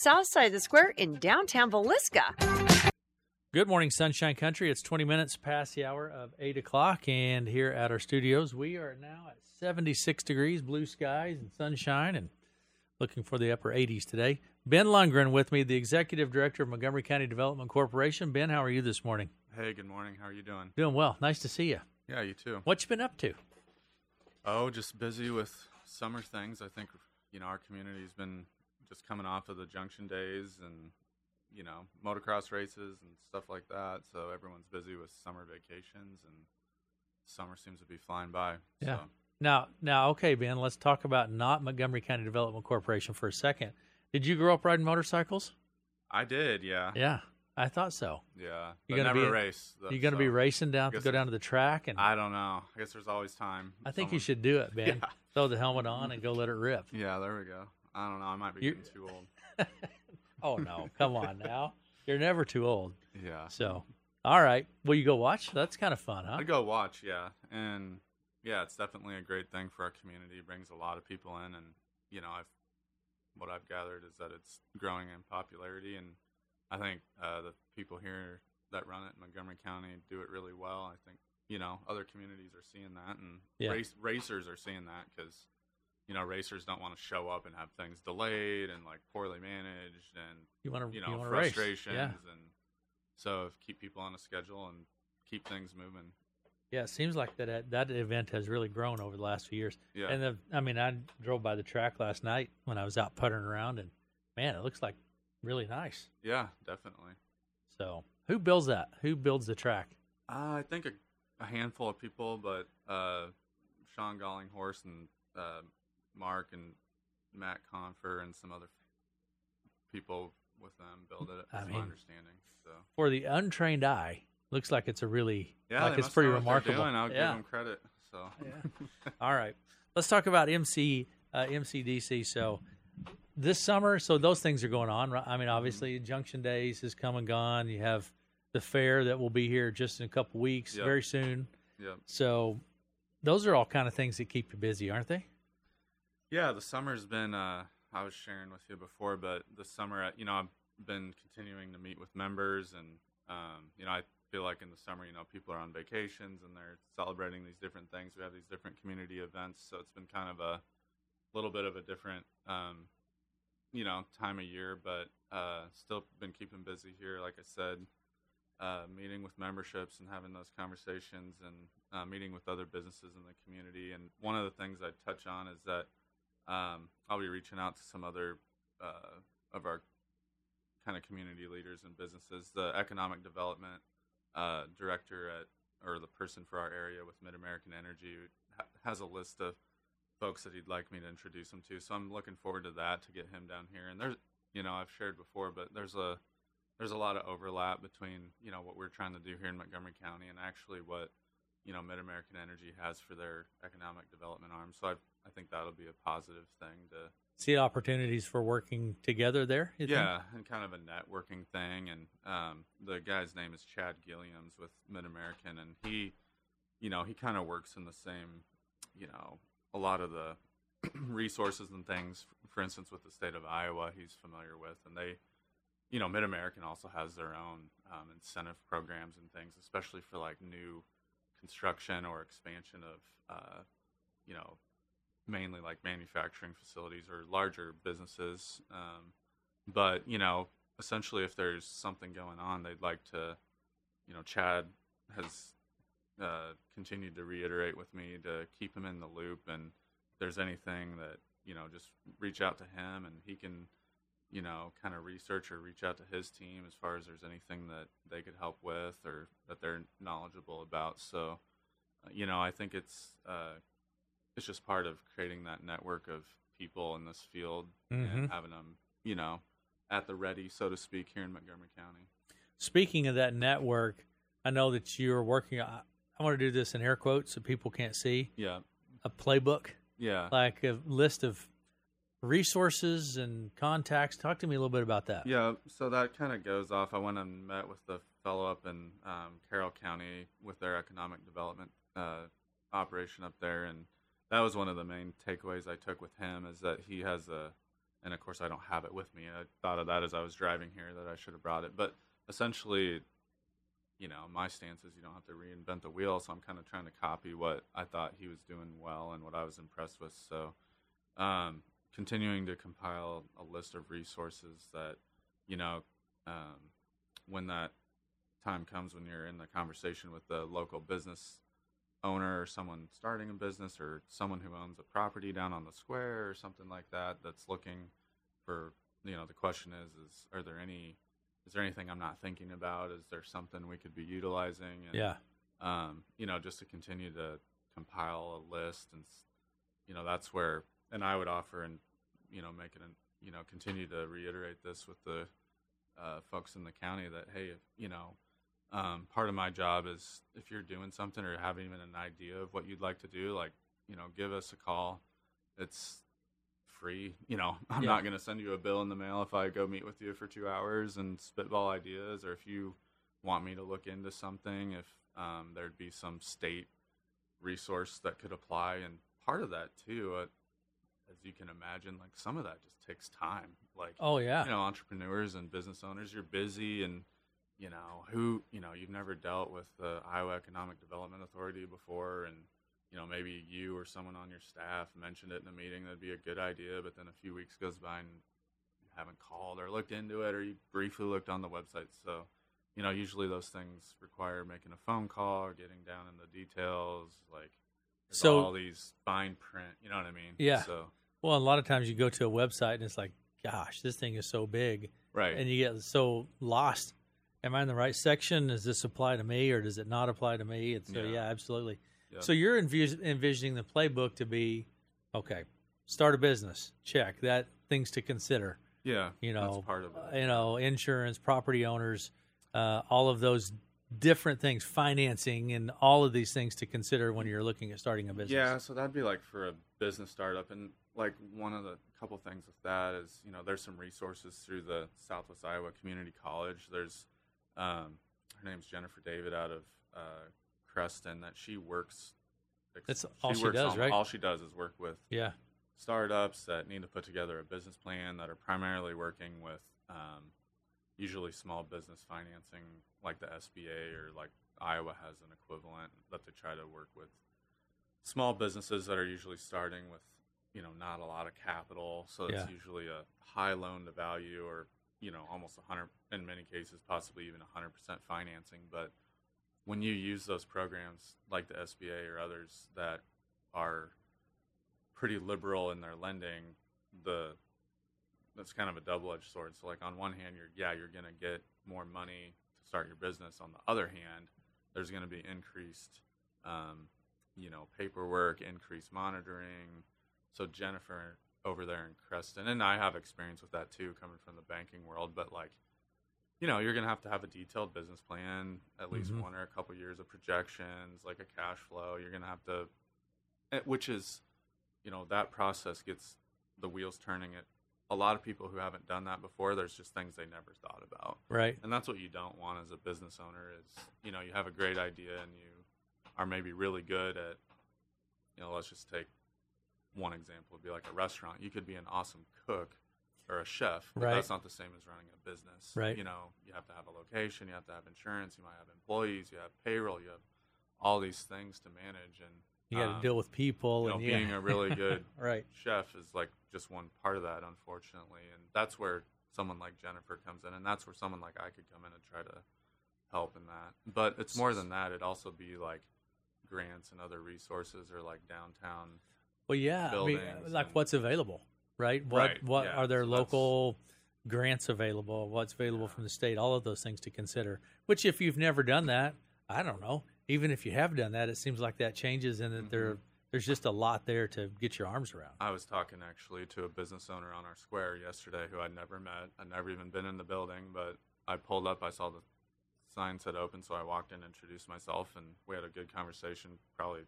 south side of the square in downtown Villisca. Good morning, Sunshine Country. It's 20 minutes past the hour of 8 o'clock, and here at our studios, we are now at 76 degrees, blue skies and sunshine, and looking for the upper 80s today. Ben Lundgren with me, the Executive Director of Montgomery County Development Corporation. Ben, how are you this morning? Hey, good morning. How are you doing? Doing well. Nice to see you. Yeah, you too. What you been up to? Oh, just busy with summer things. I think, our community's been just coming off of the Junction Days and, motocross races and stuff like that. So everyone's busy with summer vacations, and summer seems to be flying by. Yeah. So. Now, okay, Ben, let's talk about not Montgomery County Development Corporation for a second. Did you grow up riding motorcycles? I did, yeah. Yeah, I thought so. Yeah. You but gonna never be race. You going to be racing down to go down to the track? And I don't know. I guess there's always time. I think you should do it, Ben. Yeah. Throw the helmet on and go let it rip. Yeah, there we go. I don't know. I might be getting too old. Oh, no. Come on now. You're never too old. Yeah. So, all right. Will you go watch? That's kind of fun, huh? I'd go watch, yeah. And, yeah, it's definitely a great thing for our community. It brings a lot of people in. And, what I've gathered is that it's growing in popularity. And I think the people here that run it in Montgomery County do it really well. I think, other communities are seeing that. And racers are seeing that because, racers don't want to show up and have things delayed and, poorly managed and, you want to frustrations. Race. Yeah. And so keep people on a schedule and keep things moving. Yeah, it seems like that event has really grown over the last few years. Yeah. And I drove by the track last night when I was out puttering around, and man, it looks like really nice. Yeah, definitely. So, who builds that? Who builds the track? I think a handful of people, but Sean Gollinghorse and Mark and Matt Confer and some other people with them build it. That's my understanding. So, for the untrained eye, looks like it's a really it's must pretty know what they're remarkable. doing. I'll give them credit. So, All right, let's talk about MCDC. So this summer, those things are going on. Right? I mean, obviously, Junction Days has come and gone. You have the fair that will be here just in a couple weeks, very soon. Yep. So those are all kind of things that keep you busy, aren't they? Yeah, the summer's been. I was sharing with you before, but the summer, I've been continuing to meet with members, and I feel like in the summer, people are on vacations and they're celebrating these different things. We have these different community events, so it's been kind of a little bit of a different, time of year, but still been keeping busy here. Like I said, meeting with memberships and having those conversations and meeting with other businesses in the community. And one of the things I touch on is that I'll be reaching out to some other of our kind of community leaders and businesses. The economic development director or the person for our area with Mid-American Energy has a list of folks that he'd like me to introduce him to. So I'm looking forward to that, to get him down here. And there's, I've shared before, but there's a lot of overlap between, what we're trying to do here in Montgomery County and actually what, Mid-American Energy has for their economic development arm. So I think that'll be a positive thing to see opportunities for working together there. You think? And kind of a networking thing. And the guy's name is Chad Gilliams with Mid-American, and he kind of works in the same, a lot of the resources and things. For instance, with the state of Iowa, he's familiar with, and they, Mid-American also has their own incentive programs and things, especially for new construction or expansion of, mainly manufacturing facilities or larger businesses. But, essentially if there's something going on, they'd like to, Chad has continued to reiterate with me to keep him in the loop. And if there's anything that, just reach out to him and he can, kind of research or reach out to his team as far as there's anything that they could help with or that they're knowledgeable about. So, I think it's just part of creating that network of people in this field and having them, at the ready, so to speak, here in Montgomery County. Speaking of that network, I know that you're working. I want to do this in air quotes so people can't see. Yeah. A playbook. Yeah. Like a list of resources and contacts. Talk to me a little bit about that. Yeah. So that kind of goes off. I went and met with the fellow up in Carroll County with their economic development operation up there, and that was one of the main takeaways I took with him, is that he has a And of course, I don't have it with me. I thought of that as I was driving here, that I should have brought it. But essentially, my stance is you don't have to reinvent the wheel. So I'm kind of trying to copy what I thought he was doing well and what I was impressed with. So continuing to compile a list of resources that, when that time comes, when you're in the conversation with the local business owner or someone starting a business or someone who owns a property down on the square or something like that, that's looking for, the question is there anything I'm not thinking about? Is there something we could be utilizing? And, just to continue to compile a list, and, that's where, and I would offer and, make it, continue to reiterate this with the folks in the county that, hey, part of my job is if you're doing something or have even an idea of what you'd like to do, like, give us a call. It's free. I'm not going to send you a bill in the mail if I go meet with you for 2 hours and spitball ideas, or if you want me to look into something, if there'd be some state resource that could apply. And part of that too, as you can imagine, like some of that just takes time. Like, entrepreneurs and business owners, you're busy, and you've never dealt with the Iowa Economic Development Authority before, and maybe you or someone on your staff mentioned it in a meeting that'd be a good idea, but then a few weeks goes by and you haven't called or looked into it, or you briefly looked on the website. So usually those things require making a phone call or getting down in the details, like all these fine print, you know what I mean? Yeah. So, well, a lot of times you go to a website and it's like, gosh, this thing is so big. Right. And you get so lost. Am I in the right section? Does this apply to me, or does it not apply to me? And so, absolutely. Yeah. So you're envisioning the playbook to be, okay, start a business, check. That, things to consider. Yeah, that's part of it. Insurance, property owners, all of those different things, financing, and all of these things to consider when you're looking at starting a business. Yeah, so that'd be like for a business startup. And like one of the couple things with that is, there's some resources through the Southwest Iowa Community College. There's her name's Jennifer David out of Creston, that she works. That's all she does, right? All she does is work with Yeah. startups that need to put together a business plan, that are primarily working with usually small business financing, like the SBA, or like Iowa has an equivalent that they try to work with small businesses that are usually starting with, not a lot of capital. So it's usually a high loan to value, or, almost 100, in many cases, possibly even 100% financing. But when you use those programs like the SBA or others that are pretty liberal in their lending, that's kind of a double-edged sword. So, like, on one hand, you're going to get more money to start your business. On the other hand, there's going to be increased, paperwork, increased monitoring. So Jennifer over there in Creston, and I have experience with that too, coming from the banking world, but like, you're going to have a detailed business plan, at least one or a couple years of projections, like a cash flow. You're going to have to, which is, that process gets the wheels turning at a lot of people who haven't done that before. There's just things they never thought about. Right. And that's what you don't want as a business owner is, you have a great idea and you are maybe really good at, let's just take one example. It'd be like a restaurant. You could be an awesome cook or a chef, but that's not the same as running a business. Right. You have to have a location, you have to have insurance, you might have employees, you have payroll, you have all these things to manage, and you got to deal with people. And being a really good right. chef is like just one part of that, unfortunately. And that's where someone like Jennifer comes in, and that's where someone like I could come in and try to help in that. But it's more than that. It'd also be like grants and other resources, or like downtown. Well, yeah, what's available, right? What are there local grants available? What's available from the state? All of those things to consider. Which, if you've never done that, I don't know. Even if you have done that, it seems like that changes, and that there's just a lot there to get your arms around. I was talking actually to a business owner on our square yesterday who I'd never met. I'd never even been in the building, but I pulled up, I saw the sign said open, so I walked in, introduced myself, and we had a good conversation, probably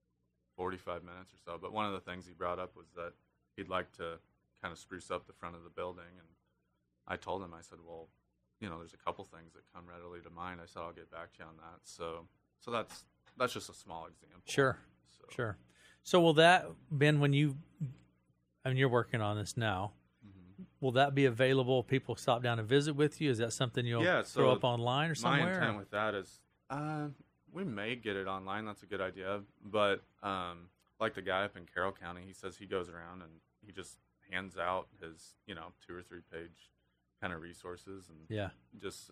45 minutes or so. But one of the things he brought up was that he'd like to kind of spruce up the front of the building, and I told him, I said, well, there's a couple things that come readily to mind. I said, I'll get back to you on that. So that's just a small example. Sure. So will that, Ben, when you're working on this now, will that be available? People stop down and visit with you? Is that something you'll Yeah, throw so up online or my somewhere? intent with that is we may get it online. That's a good idea. But like the guy up in Carroll County, he says he goes around and he just hands out his 2 or 3 page kind of resources and Yeah. just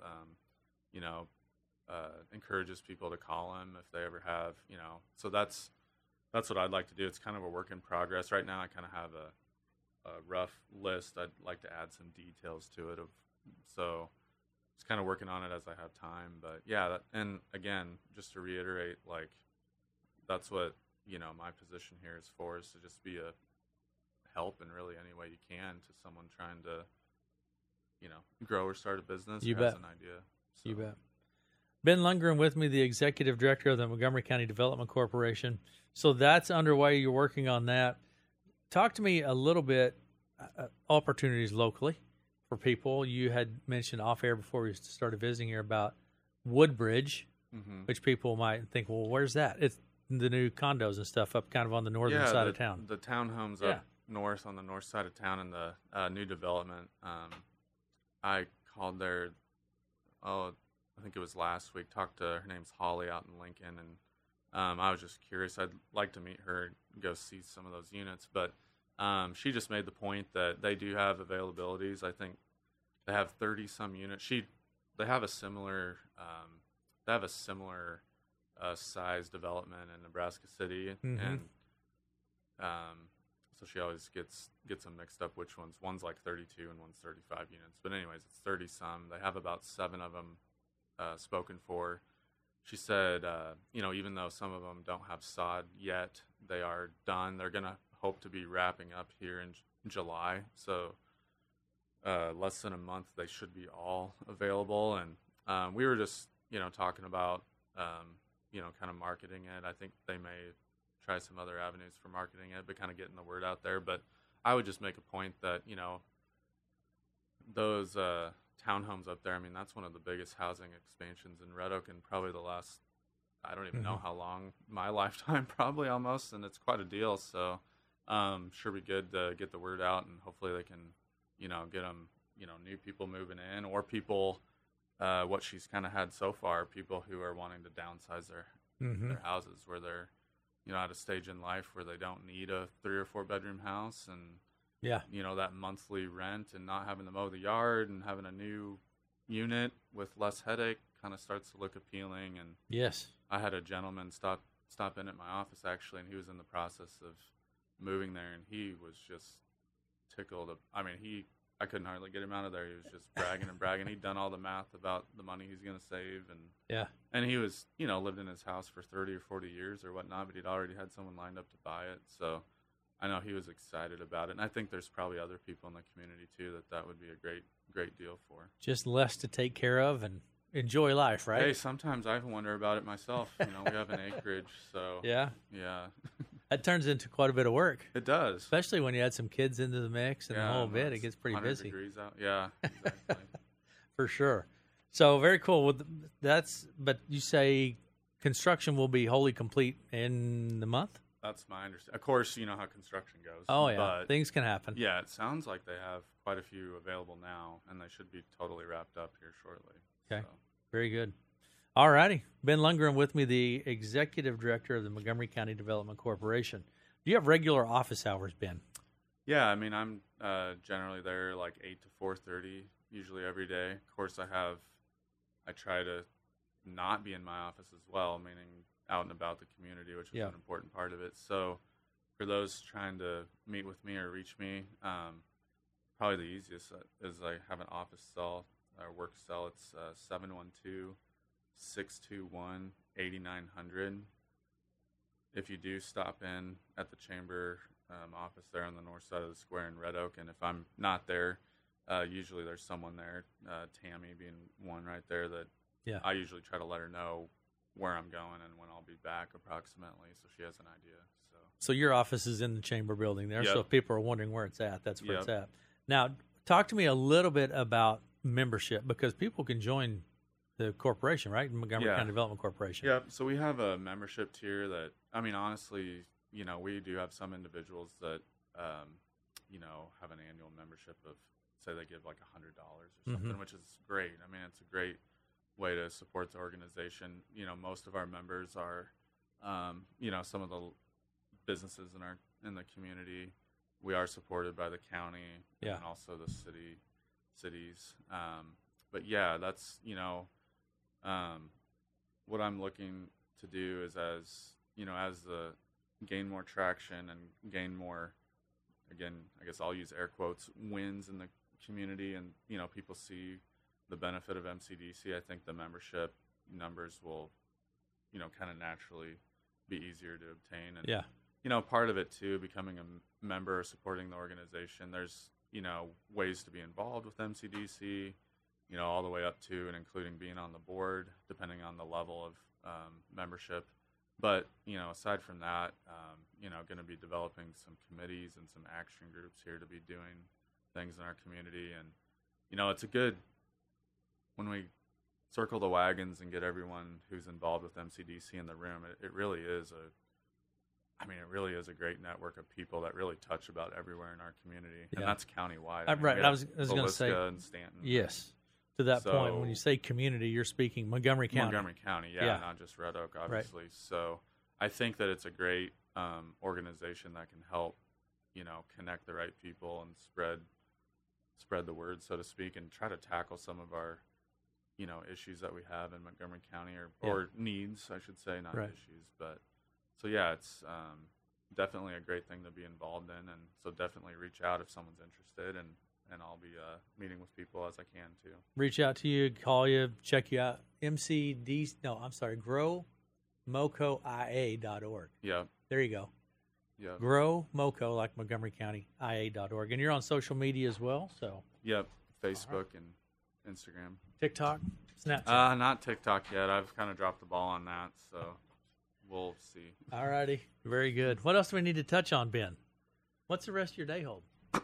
encourages people to call him if they ever have, so that's what I'd like to do. It's kind of a work in progress right now. I kind of have a rough list. I'd like to add some details to it, so just kind of working on it as I have time. But yeah, and again, just to reiterate, like that's what my position here is for, is to just be a help in really any way you can to someone trying to grow or start a business You or bet. has an idea. So. You bet. Ben Lundgren with me, the executive director of the Montgomery County Development Corporation. So that's underway. You're working on that. Talk to me a little bit opportunities locally for people. You had mentioned off air before we started visiting here about Woodbridge, which people might think, well, where's that? It's the new condos and stuff up kind of on the northern side of town. The townhomes up north on the north side of town in the new development. I called there, I think it was last week, talked to her name's Holly out in Lincoln, and I was just curious. I'd like to meet her and go see some of those units, but she just made the point that they do have availabilities. I think they have 30 some units. They have a similar size development in Nebraska City, and so she always gets them mixed up. Which one's like 32 and one's 35 units. But anyways, it's 30 some. They have about 7 of them spoken for. She said, even though some of them don't have sod yet, they are done. They're going to hope to be wrapping up here in July. So less than a month, they should be all available. And we were just, talking about, kind of marketing it. I think they may try some other avenues for marketing it, but kind of getting the word out there. But I would just make a point that, those townhomes up there, I mean, that's one of the biggest housing expansions in Red Oak in probably the last, I don't even know how long, my lifetime probably almost, and it's quite a deal. So sure be good to get the word out, and hopefully they can, get them, new people moving in, or people, what she's kind of had so far, people who are wanting to downsize their houses, where they're, at a stage in life where they don't need a 3 or 4 bedroom house, and that monthly rent and not having to mow the yard and having a new unit with less headache kind of starts to look appealing. And yes, I had a gentleman stop in at my office actually, and he was in the process of moving there, and he was just tickled. I mean, I couldn't hardly get him out of there. He was just bragging and bragging. He'd done all the math about the money he's going to save, and he was, lived in his house for 30 or 40 years or whatnot, but he'd already had someone lined up to buy it. So I know he was excited about it, and I think there's probably other people in the community too that would be a great deal for. Just less to take care of and enjoy life, right? Hey, sometimes I wonder about it myself. We have an acreage, so yeah. That turns into quite a bit of work. It does, especially when you add some kids into the mix and the whole bit. It gets pretty 100 busy. Degrees out. Yeah, exactly. For sure. So very cool. But you say construction will be wholly complete in the month? That's my understanding. Of course, you know how construction goes. Oh, yeah. But things can happen. Yeah, it sounds like they have quite a few available now, and they should be totally wrapped up here shortly. Okay. So. Very good. All righty. Ben Lundgren with me, the executive director of the Montgomery County Development Corporation. Do you have regular office hours, Ben? Yeah, I mean, I'm generally there like 8 to 4:30, usually every day. Of course, I try to not be in my office as well, meaning out and about the community, which is an important part of it. So for those trying to meet with me or reach me, probably the easiest is I have an office cell or work cell. It's 712-621-8900. If you do stop in at the chamber office there on the north side of the square in Red Oak, and if I'm not there, usually there's someone there, Tammy being one right there, that I usually try to let her know where I'm going and when I'll be back approximately, so she has an idea. So your office is in the chamber building there, so if people are wondering where it's at, that's where it's at. Now, talk to me a little bit about membership, because people can join the corporation, right? Montgomery County Development Corporation. Yeah, so we have a membership tier that, I mean, honestly, we do have some individuals that, have an annual membership of say they give like $100 or something, which is great. I mean, it's a great way to support the organization. You know, most of our members are, you know, some of the businesses in the community. We are supported by the county and also the cities. But yeah, that's, you know, what I'm looking to do is, as the gain more traction and gain more, again, I guess I'll use air quotes, wins in the community, and, you know, people see the benefit of MCDC, I think the membership numbers will, you know, kind of naturally be easier to obtain. And, you know, part of it too, becoming a member, supporting the organization, there's, you know, ways to be involved with MCDC, you know, all the way up to and including being on the board, depending on the level of membership. But, you know, aside from that, you know, going to be developing some committees and some action groups here to be doing things in our community. And, you know, it's a good, when we circle the wagons and get everyone who's involved with MCDC in the room, it really is it really is a great network of people that really touch about everywhere in our community. And that's countywide. Right. I was going to say, and Stanton. Yes. To that point, when you say community, you're speaking Montgomery County. Montgomery County, not just Red Oak, obviously. Right. So I think that it's a great organization that can help, you know, connect the right people and spread the word, so to speak, and try to tackle some of our, you know, issues that we have in Montgomery County, or needs, I should say, not issues. But so yeah, it's definitely a great thing to be involved in, and so definitely reach out if someoe's interested, and I'll be meeting with people as I can too. Reach out to you, call you, check you out. growmocoia.org. Yeah. There you go. Yeah. Grow Moco, like Montgomery County, IA.org. And you're on social media as well, so. Yep. Facebook and Instagram. TikTok? Snapchat? Not TikTok yet. I've kind of dropped the ball on that, so we'll see. All righty. Very good. What else do we need to touch on, Ben? What's the rest of your day hold?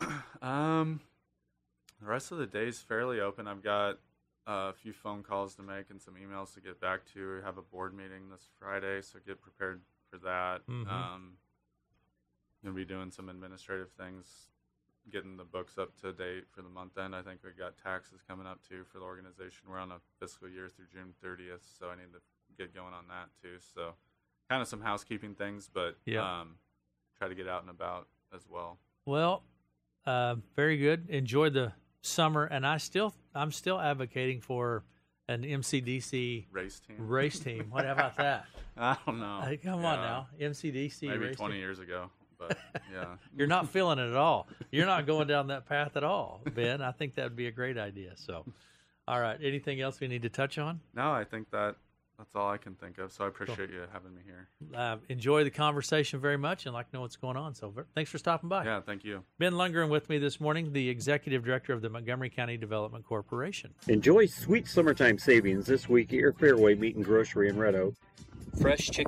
The rest of the day is fairly open. I've got a few phone calls to make and some emails to get back to. We have a board meeting this Friday, so get prepared for that. Going to be doing some administrative things, getting the books up to date for the month end. I think we got taxes coming up too for the organization. We're on a fiscal year through June 30th, so I need to get going on that too. So kind of some housekeeping things, but try to get out and about as well. Well, very good. Enjoy the summer, and I'm still advocating for an MCDC race team. What about that? I don't know. Come on now, MCDC maybe race 20 team. years ago, but yeah. You're not feeling it at all. You're not going down that path at all, Ben. I think that would be a great idea. So, all right. Anything else we need to touch on? No, I think that's all I can think of. So I appreciate you having me here. Enjoy the conversation very much and like to know what's going on. So thanks for stopping by. Yeah, thank you. Ben Lundgren with me this morning, the Executive Director of the Montgomery County Development Corporation. Enjoy sweet summertime savings this week at your Fairway Meat and Grocery in Red Oak. Fresh chicken